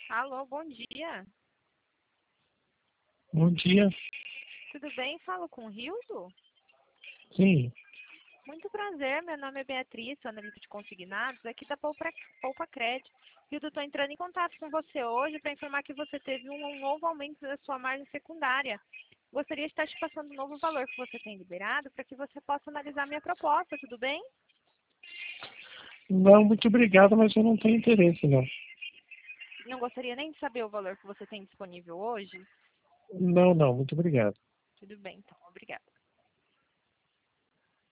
Alô, bom dia. Bom dia. Tudo bem? Falo com o Rildo? Sim, Muito prazer, meu nome é Beatriz, sou analista de consignados aqui da Poupa Cred. Rildo, estou entrando em contato com você hoje para informar que você teve um novo aumento da sua margem secundária. Gostaria de estar te passando um novo valor que você tem liberado para que você possa analisar minha proposta, tudo bem? não, muito obrigado, mas eu não tenho interesse, não. Não gostaria nem de saber o valor que você tem disponível hoje? Não, muito obrigado. Tudo bem, então, obrigada.